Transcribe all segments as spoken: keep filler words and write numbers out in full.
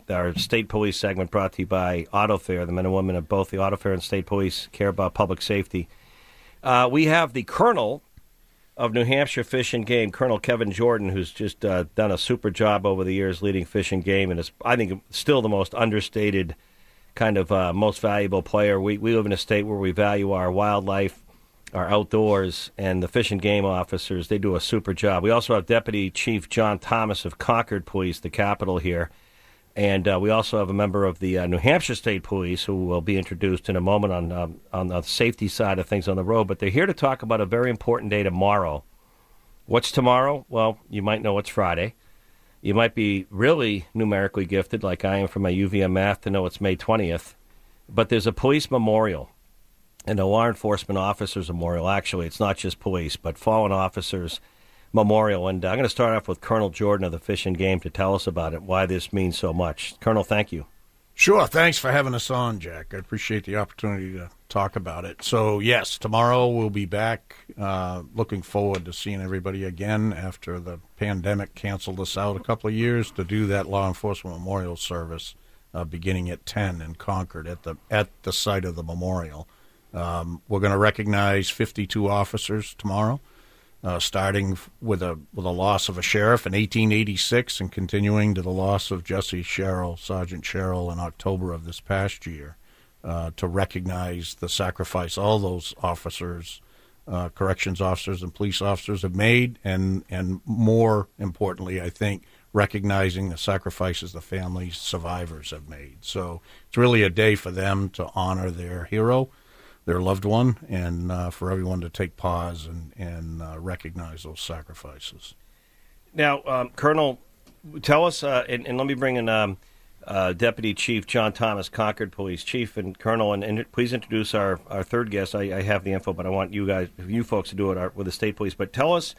our state police segment brought to you by AutoFair. The men and women of both the AutoFair and state police care about public safety. Uh, we have the Colonel of New Hampshire Fish and Game, Colonel Kevin Jordan, who's just uh, done a super job over the years leading Fish and Game, and is, I think, still the most understated kind of uh, most valuable player. We we live in a state where we value our wildlife, our outdoors, and the Fish and Game officers, they do a super job. We also have Deputy Chief John Thomas of Concord Police, the capital here. And uh, we also have a member of the uh, New Hampshire State Police who will be introduced in a moment on um, on the safety side of things on the road. But they're here to talk about a very important day tomorrow. What's tomorrow? Well, you might know it's Friday. You might be really numerically gifted, like I am from my U V M math, to know it's May twentieth. But there's a police memorial and a law enforcement officers memorial. Actually, it's not just police, but fallen officers memorial. And uh, I'm going to start off with Colonel Jordan of the Fish and Game to tell us about it, why this means so much. Colonel, thank you. Sure. Thanks for having us on, Jack. I appreciate the opportunity to talk about it. So, yes, tomorrow we'll be back. Uh, looking forward to seeing everybody again after the pandemic canceled us out a couple of years to do that law enforcement memorial service uh, beginning at ten in Concord at the at the site of the memorial. Um, we're going to recognize fifty-two officers tomorrow. Uh, starting with a with a loss of a sheriff in eighteen eighty-six and continuing to the loss of Jesse Sherrill, Sergeant Sherrill, in October of this past year, uh, to recognize the sacrifice all those officers, uh, corrections officers and police officers have made, and, and more importantly, I think, recognizing the sacrifices the families, survivors have made. So it's really a day for them to honor their hero, their loved one, and uh, for everyone to take pause and, and uh, recognize those sacrifices. Now, um, Colonel, tell us, uh, and, and let me bring in um, uh, Deputy Chief John Thomas, Concord Police Chief, and Colonel, and, and please introduce our, our third guest. I, I have the info, but I want you guys, you folks to do it with the state police. But tell us,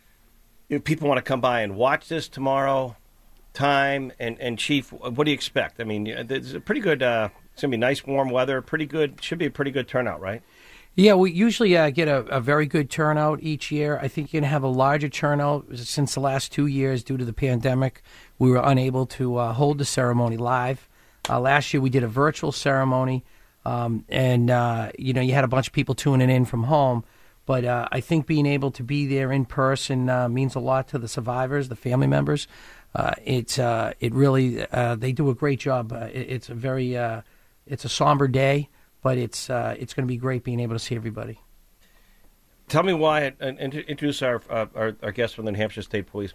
if people want to come by and watch this tomorrow, time, and, and Chief, what do you expect? I mean, there's a pretty good... Uh, It's going to be nice, warm weather. Pretty good. Should be a pretty good turnout, right? Yeah, we usually uh, get a, a very good turnout each year. I think you're going to have a larger turnout since the last two years due to the pandemic. We were unable to uh, hold the ceremony live. Uh, last year we did a virtual ceremony, um, and uh, you know you had a bunch of people tuning in from home. But uh, I think being able to be there in person uh, means a lot to the survivors, the family members. Uh, it's uh, it really uh, they do a great job. Uh, it, it's a very uh, It's a somber day, but it's uh, it's going to be great being able to see everybody. Tell me why, and introduce our uh, our, our guest from the New Hampshire State Police.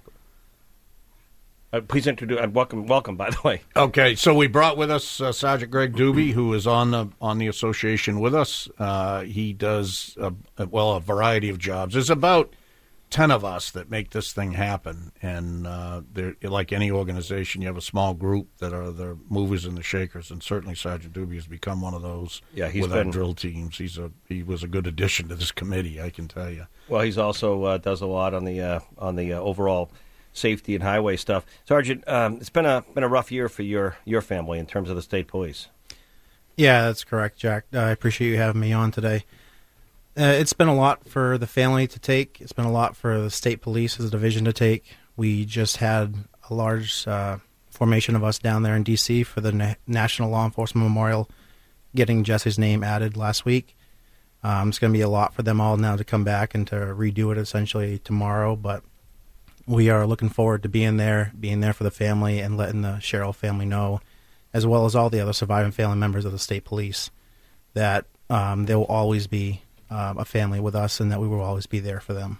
Uh, please introduce, uh, welcome, welcome, by the way. Okay, so we brought with us uh, Sergeant Greg Doobie, who is on the on the association with us. Uh, he does, a, a, well, a variety of jobs. There's about ten of us that make this thing happen, and uh, like any organization, you have a small group that are the movers and the shakers, and certainly Sergeant Doobie has become one of those. Yeah, he's with been, our drill teams. He's a he was a good addition to this committee, I can tell you. Well, he's also uh, does a lot on the uh, on the uh, overall safety and highway stuff. Sergeant, um, it's been a been a rough year for your your family in terms of the state police. Yeah, that's correct, Jack. Uh, I appreciate you having me on today. Uh, it's been a lot for the family to take. It's been a lot for the state police as a division to take. We just had a large uh, formation of us down there in D C for the Na- National Law Enforcement Memorial, getting Jesse's name added last week. Um, it's going to be a lot for them all now to come back and to redo it essentially tomorrow, but we are looking forward to being there, being there for the family and letting the Sherrill family know, as well as all the other surviving family members of the state police, that um, there will always be Um, a family with us, and that we will always be there for them.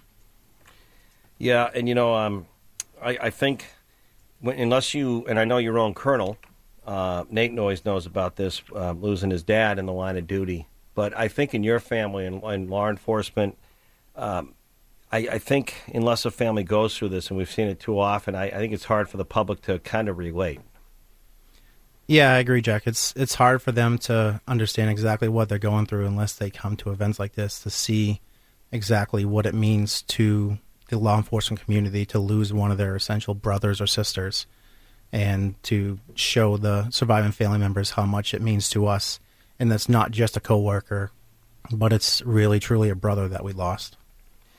Yeah, and you know, um, I, I think when, unless you, and I know your own colonel, uh, Nate Noyes knows about this, uh, losing his dad in the line of duty. But I think in your family and, and law enforcement, um, I, I think unless a family goes through this, and we've seen it too often, I, I think it's hard for the public to kind of relate. Yeah, I agree, Jack. It's it's hard for them to understand exactly what they're going through unless they come to events like this to see exactly what it means to the law enforcement community to lose one of their essential brothers or sisters, and to show the surviving family members how much it means to us. And that's not just a coworker, but it's really, truly a brother that we lost.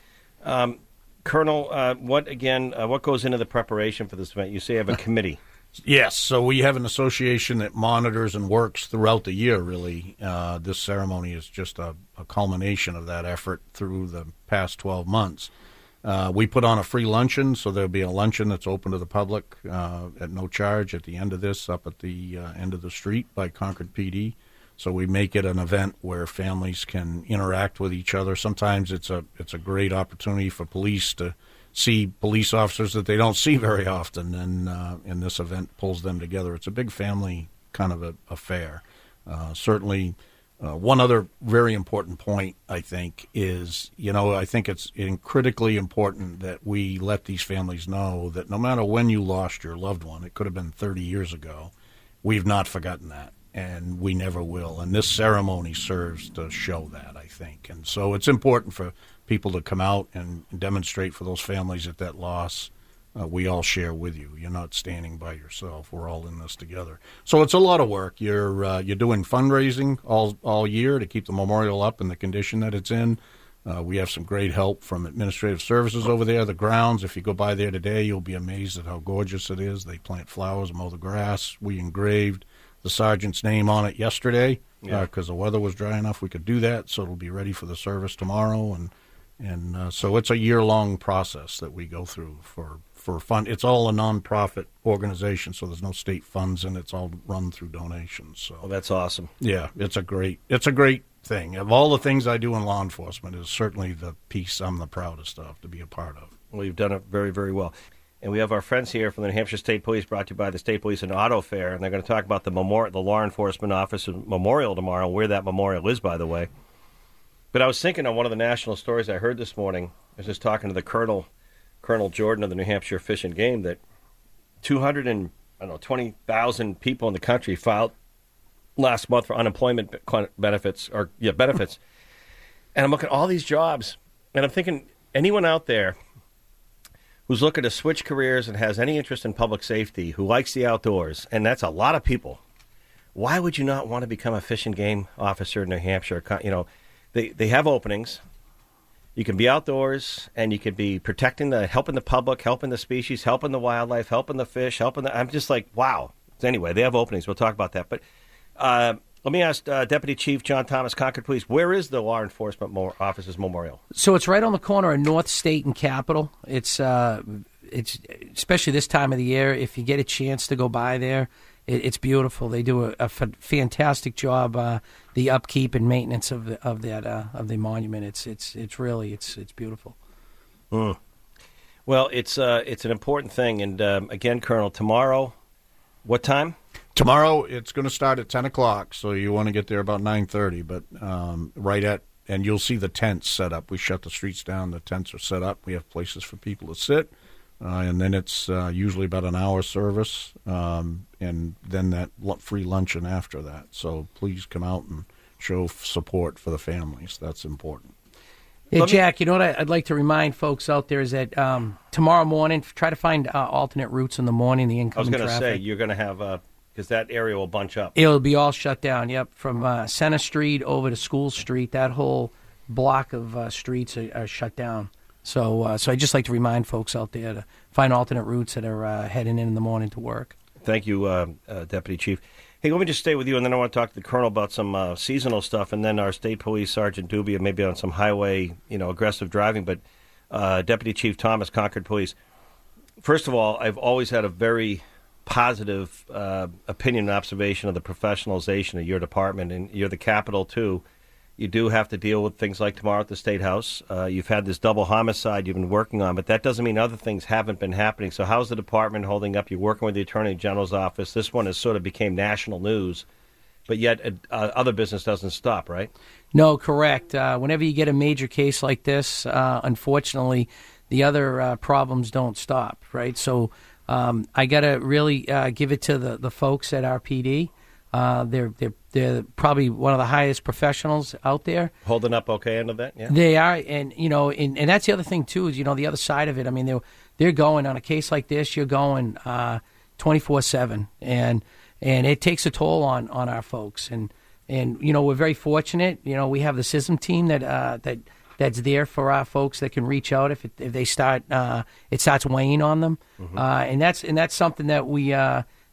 Um, Colonel, uh, what, again, uh, what goes into the preparation for this event? You say you have a committee. Yes, so we have an association that monitors and works throughout the year, really. Uh, this ceremony is just a, a culmination of that effort through the past twelve months. Uh, we put on a free luncheon, so there'll be a luncheon that's open to the public uh, at no charge at the end of this, up at the uh, end of the street by Concord P D. So we make it an event where families can interact with each other. Sometimes it's a it's a great opportunity for police to see police officers that they don't see very often, and uh, and this event pulls them together. It's a big family kind of a, affair. Uh, certainly, uh, one other very important point, I think, is, you know, I think it's in critically important that we let these families know that no matter when you lost your loved one, it could have been thirty years ago, we've not forgotten that, and we never will. And this ceremony serves to show that, I think. And so it's important for people to come out and demonstrate for those families that that loss uh, we all share with you. You're not standing by yourself. We're all in this together. So it's a lot of work. You're uh, you're doing fundraising all all year to keep the memorial up in the condition that it's in. Uh, we have some great help from administrative services over there. The grounds, if you go by there today, you'll be amazed at how gorgeous it is. They plant flowers, mow the grass. We engraved the sergeant's name on it yesterday because yeah. uh, the weather was dry enough we could do that. So it'll be ready for the service tomorrow. And And uh, so it's a year-long process that we go through for, for fun. It's all a nonprofit organization, so there's no state funds, and it's all run through donations. So oh, that's awesome. Yeah, it's a great it's a great thing. Of all the things I do in law enforcement, is certainly the piece I'm the proudest of to be a part of. Well, you've done it very, very well. And we have our friends here from the New Hampshire State Police, brought to you by the State Police and Auto Fair, and they're going to talk about the memorial, the Law Enforcement Office Memorial tomorrow, where that memorial is, by the way. But I was thinking on one of the national stories I heard this morning, I was just talking to the Colonel, Colonel Jordan of the New Hampshire Fish and Game, that two hundred and, I don't know, twenty thousand people in the country filed last month for unemployment benefits, or, yeah, benefits. And I'm looking at all these jobs, and I'm thinking, anyone out there who's looking to switch careers and has any interest in public safety, who likes the outdoors, and that's a lot of people, why would you not want to become a fish and game officer in New Hampshire? You know, They they have openings. You can be outdoors, and you can be protecting the, helping the public, helping the species, helping the wildlife, helping the fish, helping the. I'm just like, wow. Anyway, they have openings. We'll talk about that. But uh, let me ask uh, Deputy Chief John Thomas, Concord Police, where is the Law Enforcement Mo- Officers Memorial? So it's right on the corner of North State and Capitol. It's uh, it's especially this time of the year. If you get a chance to go by there, it, it's beautiful. They do a, a f- fantastic job. Uh, the upkeep and maintenance of the, of that uh, of the monument. It's it's it's really it's it's beautiful. Mm. Well, it's uh, it's an important thing. And um, again, Colonel, tomorrow, what time? Tomorrow it's going to start at ten o'clock, so you want to get there about nine thirty. But um, right at and you'll see the tents set up. We shut the streets down. The tents are set up. We have places for people to sit. Uh, and then it's uh, usually about an hour service, um, and then that free luncheon after that. So please come out and show support for the families. That's important. Yeah, Jack, you know what I'd like to remind folks out there is that um, tomorrow morning, try to find uh, alternate routes in the morning, the incoming traffic. I was going to say, you're going to have, because uh, that area will bunch up. It'll be all shut down, yep, from uh, Center Street over to School Street. That whole block of uh, streets are, are shut down. So uh, so I'd just like to remind folks out there to find alternate routes that are uh, heading in in the morning to work. Thank you, uh, uh, Deputy Chief. Hey, let me just stay with you, and then I want to talk to the Colonel about some uh, seasonal stuff, and then our State Police Sergeant Dubia, maybe on some highway, you know, aggressive driving. But uh, Deputy Chief Thomas, Concord Police, first of all, I've always had a very positive uh, opinion and observation of the professionalization of your department, and you're the capital, too. You do have to deal with things like tomorrow at the State House. Uh, you've had this double homicide you've been working on, but that doesn't mean other things haven't been happening. So how's the department holding up? You're working with the Attorney General's office. This one has sort of became national news, but yet uh, other business doesn't stop, right? No, correct. Uh, whenever you get a major case like this, uh, unfortunately, the other uh, problems don't stop, right? So um, I got to really uh, give it to the, the folks at R P D. Uh, they're they're they're probably one of the highest professionals out there. Holding up okay under that, yeah. They are, and you know, and, and that's the other thing too is you know the other side of it. I mean, they're they're going on a case like this. You're going twenty four seven, and and it takes a toll on, on our folks. And and you know we're very fortunate. You know we have the C I S M team that uh, that that's there for our folks that can reach out if it, if they start uh, it starts weighing on them, mm-hmm. uh, and that's and that's something that we. Uh,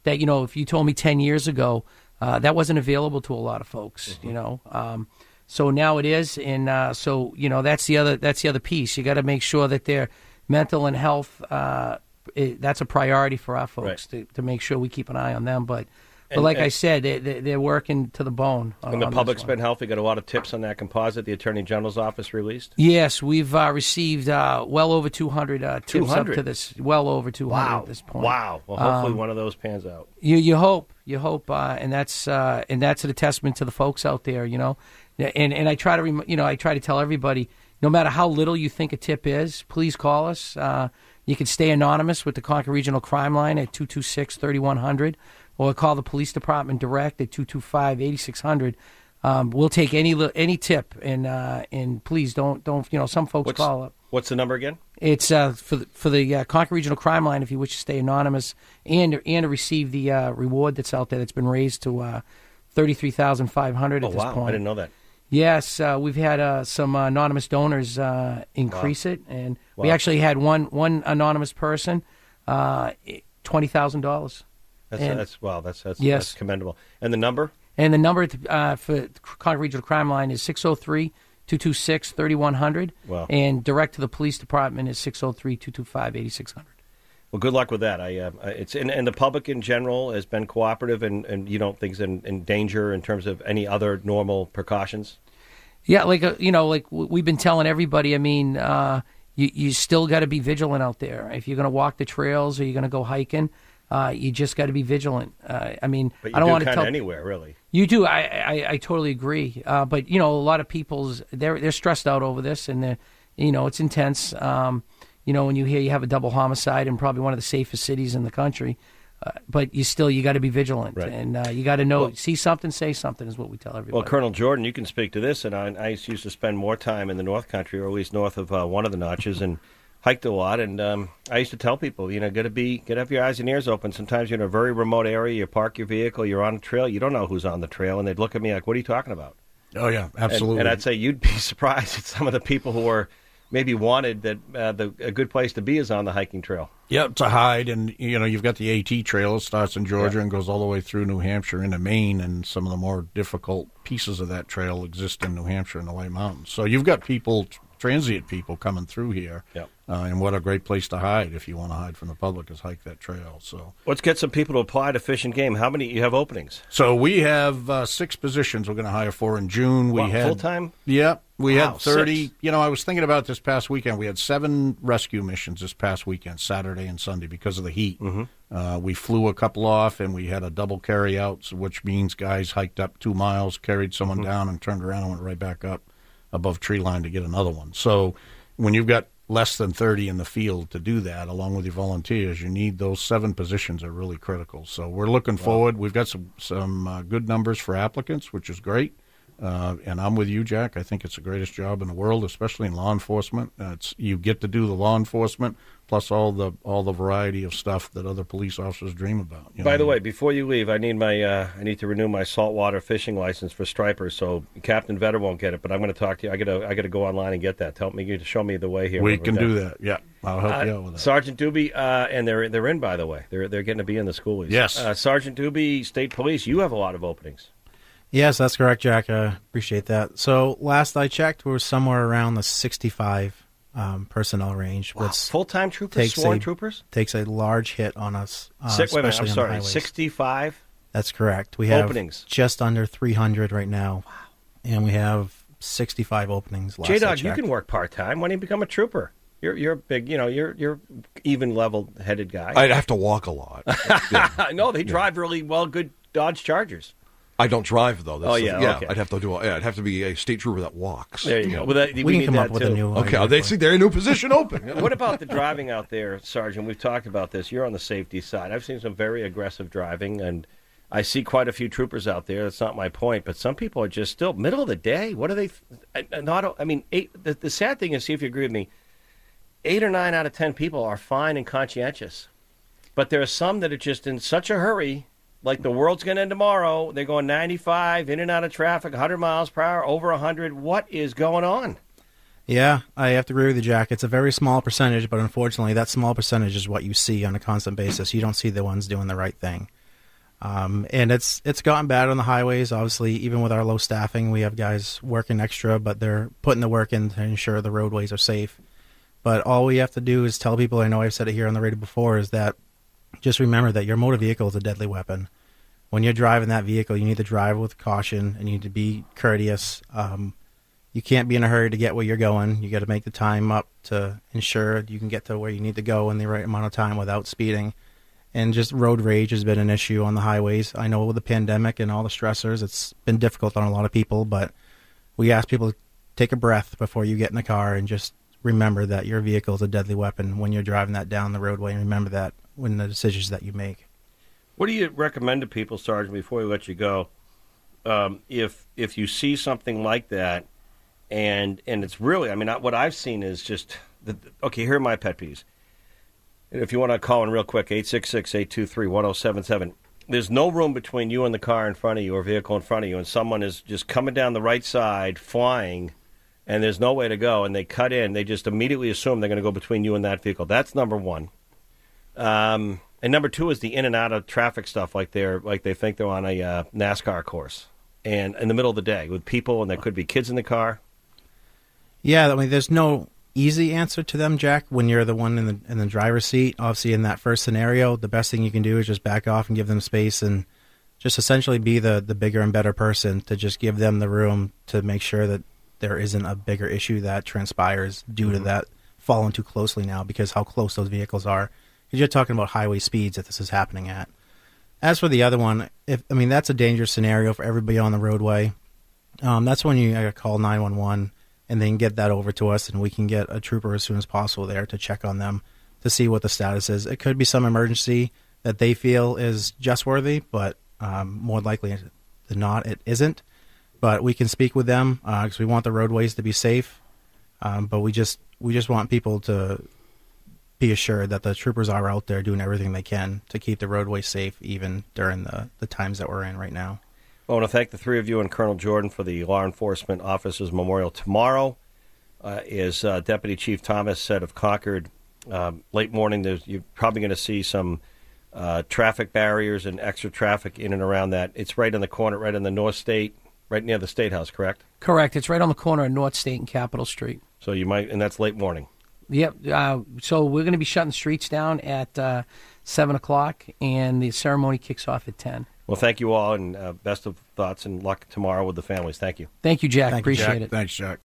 that, you know, if you told me ten years ago, uh, that wasn't available to a lot of folks, Mm-hmm. you know. Um, so now it is, and uh, so, you know, that's the other that's the other piece. You got to make sure that their mental and health, uh, it, that's a priority for our folks, Right. to, to make sure we keep an eye on them. But, but And- like and- I said, they, they, they're working to the bone. On, And the on this public's one. been healthy. Got a lot of tips on that composite the Attorney General's office released. Yes, we've uh, received uh, well over two hundred uh, tips two up hundred? to this. Well over two hundred at this point. Wow. Well, hopefully Um, one of those pans out. You you hope you hope, uh, and that's uh, and that's a testament to the folks out there. You know, and and I try to rem- you know I try to tell everybody, no matter how little you think a tip is, please call us. Uh, you can stay anonymous with the Concord Regional Crime Line at two two six, three one zero zero, or call the police department direct at two two five, eight six zero zero. Um, we'll take any li- any tip, and uh, and please don't don't you know some folks What's, call up. what's the number again? It's uh, for the, for the uh, Concord Regional Crime Line if you wish to stay anonymous and and to receive the uh, reward that's out there that's been raised to uh, thirty three thousand five hundred Oh, at this wow. point. I didn't know that. Yes, uh, we've had uh, some uh, anonymous donors uh, increase Wow. it, and we Wow. actually had one one anonymous person uh, twenty thousand dollars. That's, And- that's wow. That's that's, Yes. that's commendable. And the number? And the number uh, for Concord Regional Crime Line is six oh three, two two six, three one zero zero. Wow. And direct to the police department is six oh three, two two five, eight six zero zero. Well, good luck with that. I, uh, it's and, and the public in general has been cooperative, and, and you don't think it's in, in danger in terms of any other normal precautions. Yeah, like uh, you know, like w- we've been telling everybody. I mean, uh, you you still got to be vigilant out there. If you're going to walk the trails or you're going to go hiking, uh, you just got to be vigilant. Uh, I mean, But you I don't do want to kind tell of anywhere, really. you do. I, I I totally agree. Uh, but you know, a lot of people's they're they're stressed out over this, and they're, you know, it's intense. Um, you know, when you hear you have a double homicide in probably one of the safest cities in the country. Uh, but you still you got to be vigilant, Right. and uh, you got to know. Well- see something, say something is what we tell everybody. Well, Colonel Jordan, you can speak to this, and I, I used to spend more time in the North Country, or at least north of uh, one of the notches, and hiked a lot. And um, I used to tell people, you know, got to be, got to have your eyes and ears open. Sometimes you're in a very remote area, you park your vehicle, you're on a trail, you don't know who's on the trail, and they'd look at me like, "What are you talking about?" Oh, yeah, And- absolutely. And, I'd say you'd be surprised at some of the people who are maybe wanted that uh, the a good place to be is on the hiking trail. Yeah, to hide, and you know you've got the AT Trail. It starts in Georgia Yeah. and goes all the way through New Hampshire into Maine, and some of the more difficult pieces of that trail exist in New Hampshire and the White Mountains. So you've got people, transient people, coming through here. Yep. Uh, and what a great place to hide if you want to hide from the public is hike that trail. So, Let's get some people to apply to Fish and Game. How many you have openings? so we have uh, six positions we're going to hire for in June. We Wow, had full-time? Yeah, we Wow, had thirty. six. You know, I was thinking about this past weekend. We had seven rescue missions this past weekend, Saturday and Sunday, because of the heat. Mm-hmm. Uh, we flew a couple off, and we had a double carry out, which means guys hiked up two miles, carried someone Mm-hmm. down, and turned around and went right back up above tree line to get another one. So when you've got less than thirty in the field to do that, along with your volunteers, you need those seven positions are really critical. So we're looking forward. We've got some, some uh, good numbers for applicants, which is great. Uh, and I'm with you, Jack. I think it's the greatest job in the world, especially in law enforcement. Uh, it's you get to do the law enforcement plus all the all the variety of stuff that other police officers dream about. You By know? the way, before you leave, I need my uh, I need to renew my saltwater fishing license for stripers. So Captain Vetter won't get it, but I'm going to talk to you. I got to I got to go online and get that. Tell me to show me the way here. we when can we're do done. that. Yeah, I'll help Uh, you out with that. Sergeant Doobie, uh, and they're they're in, by the way. They're they're getting to be in the schoolies. Yes. Uh, Sergeant Doobie, State Police, you have a lot of openings. Yes, that's correct, Jack. I appreciate that. So last I checked, we were somewhere around the sixty-five um, personnel range, Wow. which Full-time troopers, takes sworn a- troopers? takes a large hit on us. Uh, Six, wait a minute, I'm especially on the sorry, highways. sixty-five? That's correct. We have Openings. just under three hundred right now, wow. And we have sixty-five openings. Last I J-Dog, you checked. can work part-time. Why don't you become a trooper? You're you're a big, you know, you're you're even level-headed guy. I'd have to walk a lot. Yeah. no, they drive really well, good Dodge Chargers. I don't drive though. That's Oh, the- yeah, yeah. okay. I'd have to do. Yeah, I'd have to be a state trooper that walks. There you go. Well, that, we, We can need come that up with too. a new. Okay, idea they for see it. their new position open. What about the driving out there, Sergeant? We've talked about this. You're on the safety side. I've seen some very aggressive driving, and I see quite a few troopers out there. That's not my point, but some people are just still middle of the day. What are they? Not. I mean, eight, the, the sad thing is, see if you agree with me. Eight or nine out of ten people are fine and conscientious, but there are some that are just in such a hurry. Like the world's going to end tomorrow. They're going ninety-five, in and out of traffic, one hundred miles per hour, over one hundred. What is going on? Yeah, I have to agree with you, Jack. It's a very small percentage, but unfortunately, that small percentage is what you see on a constant basis. You don't see the ones doing the right thing. Um, and it's it's gotten bad on the highways. Obviously, even with our low staffing, we have guys working extra, but they're putting the work in to ensure the roadways are safe. But all we have to do is tell people, I know I've said it here on the radio before, is that just remember that your motor vehicle is a deadly weapon. When you're driving that vehicle, you need to drive with caution and you need to be courteous. Um, you can't be in a hurry to get where you're going. You got to make the time up to ensure you can get to where you need to go in the right amount of time without speeding. And just road rage has been an issue on the highways. I know with the pandemic and all the stressors, it's been difficult on a lot of people, but we ask people to take a breath before you get in the car and just remember that your vehicle is a deadly weapon when you're driving that down the roadway, and remember that when the decisions that you make. What do you recommend to people, Sergeant, before we let you go? Um, if if you see something like that, and and it's really, I mean, what I've seen is just, the, okay, here are my pet peeves. And if you want to call in real quick, eight six six, eight two three, one oh seven seven. There's no room between you and the car in front of you or vehicle in front of you, and someone is just coming down the right side, flying, and there's no way to go, and they cut in. They just immediately assume they're going to go between you and that vehicle. That's number one. Um, and number two is the in and out of traffic stuff, like they're like they think they're on a uh, NASCAR course, and in the middle of the day with people, and there could be kids in the car. Yeah, I mean, there's no easy answer to them, Jack. When you're the one in the in the driver's seat, obviously in that first scenario, the best thing you can do is just back off and give them space, and just essentially be the the bigger and better person to just give them the room to make sure that there isn't a bigger issue that transpires due mm-hmm. to that following too closely now, because how close those vehicles are. Because you're talking about highway speeds that this is happening at. As for the other one, if I mean, that's a dangerous scenario for everybody on the roadway. Um, that's when you gotta call nine one one and then get that over to us, and we can get a trooper as soon as possible there to check on them to see what the status is. It could be some emergency that they feel is just worthy, but um, more likely than not, it isn't. But we can speak with them because uh, we want the roadways to be safe. Um, but we just we just want people to be assured that the troopers are out there doing everything they can to keep the roadway safe, even during the, the times that we're in right now. I want to thank the three of you and Colonel Jordan for the Law Enforcement Officers Memorial. Tomorrow, uh, as uh, Deputy Chief Thomas said of Concord, um, late morning, there's, you're probably going to see some uh, traffic barriers and extra traffic in and around that. It's right in the corner, right in the North State, right near the State House, correct? Correct. It's right on the corner of North State and Capitol Street. So you might, and that's late morning. Yep. Uh, so we're going to be shutting streets down at uh, seven o'clock, and the ceremony kicks off at ten. Well, thank you all, and uh, best of thoughts and luck tomorrow with the families. Thank you. Thank you, Jack. Thank Appreciate you, Jack. it. Thanks, Jack.